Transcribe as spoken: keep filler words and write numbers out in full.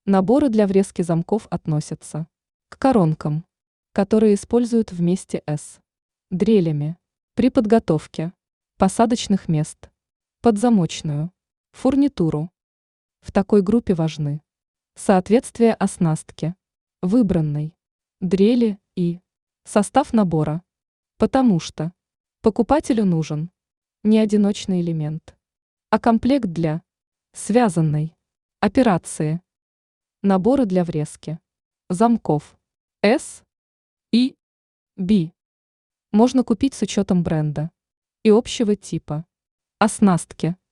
Наборы для врезки замков относятся к коронкам, которые используют вместе с дрелями при подготовке посадочных мест под замочную фурнитуру. В такой группе важны соответствие оснастки, выбранной дрели и состав набора, потому что покупателю нужен не одиночный элемент, а комплект для связанной операции. Наборы для врезки замков S и B можно купить с учетом бренда и общего типа оснастки.